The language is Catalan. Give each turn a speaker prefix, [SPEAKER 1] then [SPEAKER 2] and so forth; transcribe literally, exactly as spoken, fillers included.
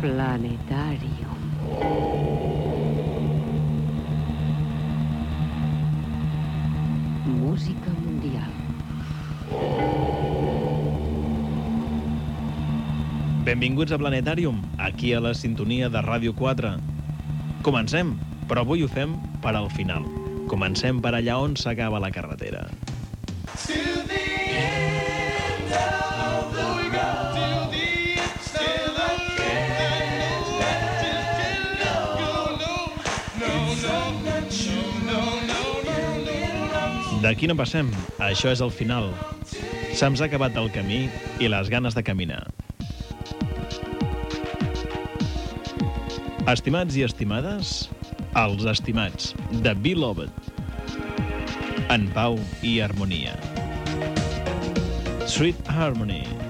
[SPEAKER 1] Planetarium. Música mundial.
[SPEAKER 2] Benvinguts a Planetarium, aquí a la sintonia de Ràdio quatre. Comencem, però avui ho fem per al final. Comencem per allà on s'acaba la carretera. D'aquí no passem, això és el final. Se'ns ha acabat el camí i les ganes de caminar. Estimats i estimades, els estimats de Beloved. En pau i harmonia. Sweet Harmony.